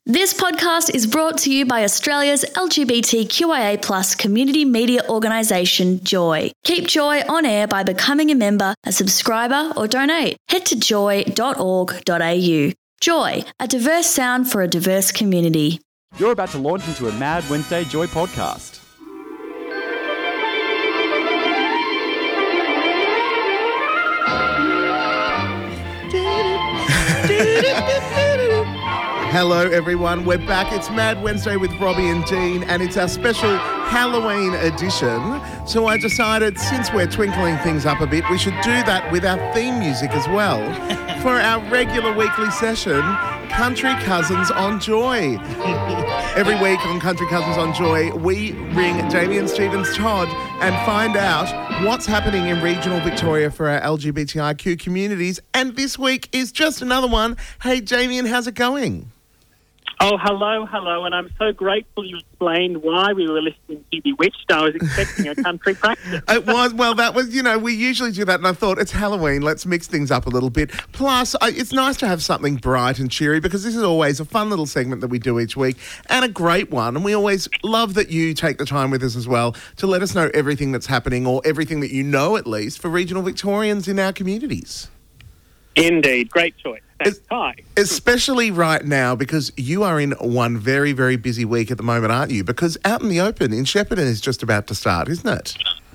This podcast is brought to you by Australia's LGBTQIA+ community media organisation, Joy. Keep Joy on air by becoming a member, a subscriber or donate. Head to joy.org.au. Joy, a diverse sound for a diverse community. You're about to launch into a Mad Wednesday Joy podcast. Hello everyone, we're back. It's Mad Wednesday with Robbie and Dean, and it's our special Halloween edition. So I decided, since we're twinkling things up a bit, we should do that with our theme music as well. For our regular weekly session, Country Cousins on Joy. Every week on Country Cousins on Joy, we ring Damien Stevens-Todd and find out what's happening in regional Victoria for our LGBTIQ communities. And this week is just another one. Hey Damien, how's it going? Oh, hello, and I'm so grateful you explained why we were listening to Bewitched. I was expecting a country practice. It was, well, that was, we usually do that, and I thought, it's Halloween, let's mix things up a little bit. Plus, it's nice to have something bright and cheery, because this is always a fun little segment that we do each week, and a great one, and we always love that you take the time with us as well to let us know everything that's happening, or everything that you know at least, for regional Victorians in our communities. Indeed, great choice. Thanks, Ty. Especially right now, because you are in one very, very busy week at the moment, aren't you? Because Out in the Open in Shepparton is just about to start, isn't it?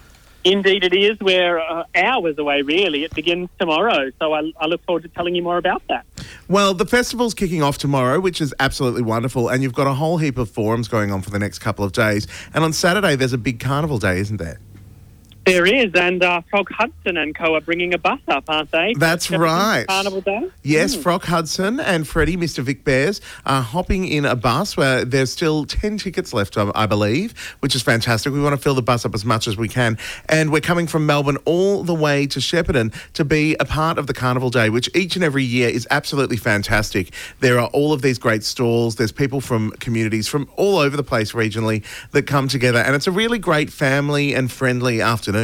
Indeed it is. We're hours away, really. It begins tomorrow, so I look forward to telling you more about that. Well, the festival's kicking off tomorrow, which is absolutely wonderful, and you've got a whole heap of forums going on for the next couple of days. And on Saturday, there's a big carnival day, isn't there? There is, and Frog Hudson and co are bringing a bus up, aren't they? That's right. Carnival Day? Yes, Frog Hudson and Freddie, Mr. Vic Bears, are hopping in a bus where there's still 10 tickets left, I believe, which is fantastic. We want to fill the bus up as much as we can. And we're coming from Melbourne all the way to Shepparton to be a part of the Carnival Day, which each and every year is absolutely fantastic. There are all of these great stalls. There's people from communities from all over the place regionally that come together. And it's a really great family and friendly afternoon.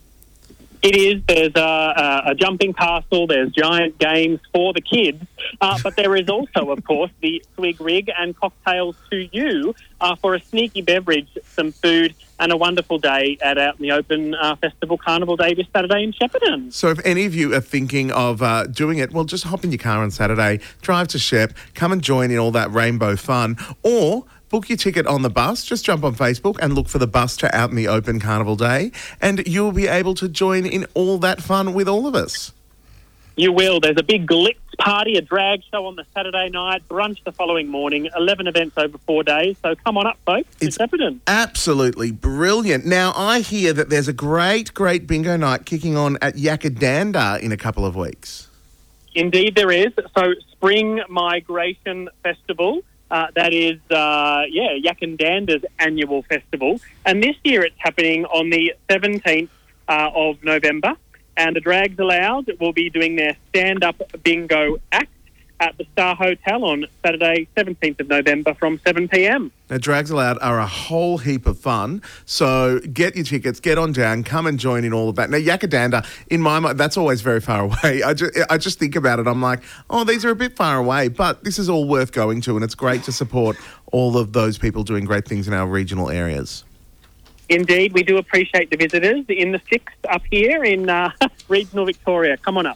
It is. There's a jumping castle, there's giant games for the kids, but there is also, of course, the swig rig and cocktails to you for a sneaky beverage, some food, and a wonderful day at Out in the Open Festival Carnival Day this Saturday in Shepparton. So if any of you are thinking of doing it, well, just hop in your car on Saturday, drive to Shep, come and join in all that rainbow fun, or book your ticket on the bus. Just jump on Facebook and look for the bus to Out in the Open Carnival Day, and you'll be able to join in all that fun with all of us. You will. There's a big glitz party, a drag show on the Saturday night, brunch the following morning, 11 events over 4 days. So come on up, folks. It's Shepparton. Absolutely brilliant. Now, I hear that there's a great, great bingo night kicking on at Yakadanda in a couple of weeks. Indeed there is. So Spring Migration Festival. That is, Yakandanda's annual festival. And this year it's happening on the 17th of November. And the Drags Aloud will be doing their stand-up bingo act at the Star Hotel on Saturday, 17th of November from 7 p.m. Now, Drags Aloud are a whole heap of fun. So get your tickets, get on down, come and join in all of that. Now, Yakadanda, in my mind, that's always very far away. I just think about it. I'm like, oh, these are a bit far away, but this is all worth going to, and it's great to support all of those people doing great things in our regional areas. Indeed, we do appreciate the visitors in the 6th up here in regional Victoria. Come on up.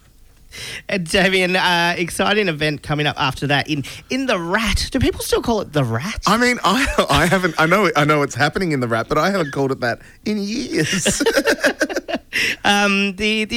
Damien, exciting event coming up after that in the Rat. Do people still call it the Rat? I mean, I haven't. I know it's happening in the Rat, but I haven't called it that in years. The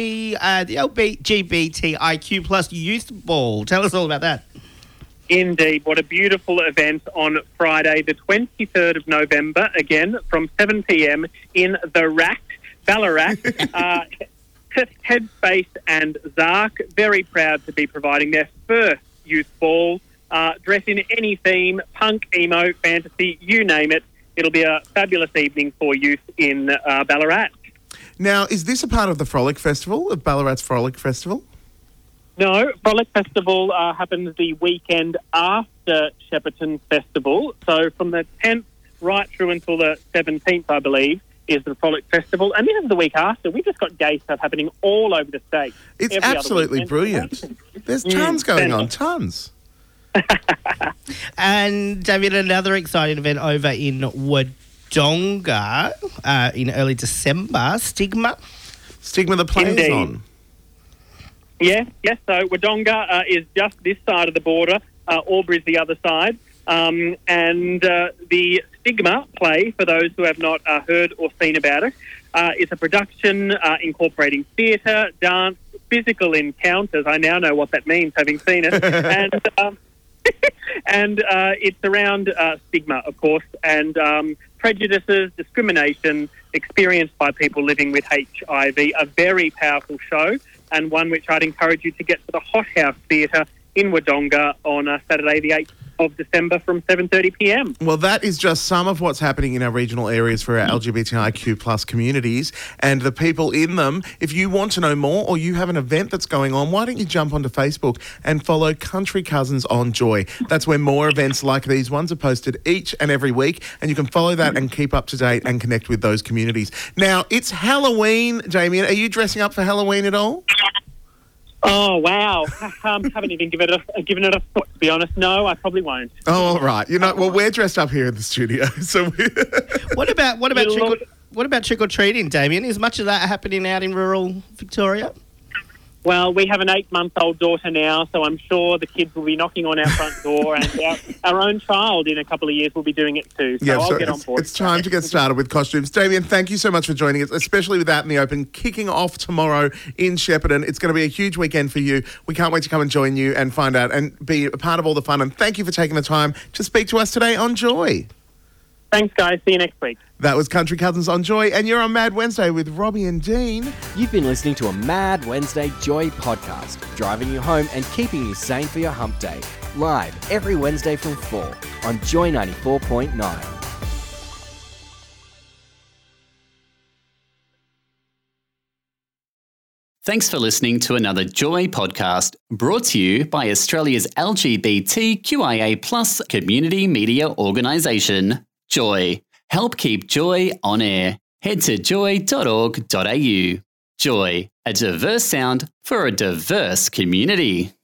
LGBTIQ plus youth ball. Tell us all about that. Indeed, what a beautiful event on Friday, the 23rd of November, again from 7 p.m. in the Rat, Ballarat. Headspace and Zark, very proud to be providing their first youth ball. Dress in any theme, punk, emo, fantasy, you name it. It'll be a fabulous evening for youth in Ballarat. Now, is this a part of the Frolic Festival, of Ballarat's Frolic Festival? No, Frolic Festival happens the weekend after Shepparton Festival. So from the 10th right through until the 17th, I believe, is the Frolic Festival. And this is the week after. We've just got gay stuff happening all over the state. It's absolutely brilliant. There's tons going on, tons. And, David, another exciting event over in Wodonga in early December, Stigma. Stigma the plays Indeed. on. Yes. So Wodonga is just this side of the border. Albury's the other side. And the Stigma play, for those who have not heard or seen about it, is a production incorporating theatre, dance, physical encounters. I now know what that means, having seen it. And it's around stigma, of course, and prejudices, discrimination experienced by people living with HIV. A very powerful show, and one which I'd encourage you to get to the Hot House Theatre in Wodonga on Saturday the 8th of December from 7:30 p.m. Well, that is just some of what's happening in our regional areas for our LGBTIQ plus communities and the people in them. If you want to know more or you have an event that's going on, why don't you jump onto Facebook and follow Country Cousins on Joy? That's where more events like these ones are posted each and every week, and you can follow that and keep up to date and connect with those communities. Now, it's Halloween, Damien. Are you dressing up for Halloween at all? Oh, wow. Haven't even given it a thought, to be honest. No, I probably won't. Oh, all right. Well, we're dressed up here in the studio, so What about trick or treating, Damien? Is much of that happening out in rural Victoria? Well, we have an 8-month-old daughter now, so I'm sure the kids will be knocking on our front door, and our own child in a couple of years will be doing it too. So I'll get on board. It's time to get started with costumes. Damien, thank you so much for joining us, especially with Out in the Open kicking off tomorrow in Shepparton. It's going to be a huge weekend for you. We can't wait to come and join you and find out and be a part of all the fun. And thank you for taking the time to speak to us today on Joy. Thanks, guys. See you next week. That was Country Cousins on Joy, and you're on Mad Wednesday with Robbie and Dean. You've been listening to a Mad Wednesday Joy podcast, driving you home and keeping you sane for your hump day. Live every Wednesday from 4 on Joy 94.9. Thanks for listening to another Joy podcast brought to you by Australia's LGBTQIA+ community media organisation, Joy. Help keep Joy on air. Head to joy.org.au. Joy, a diverse sound for a diverse community.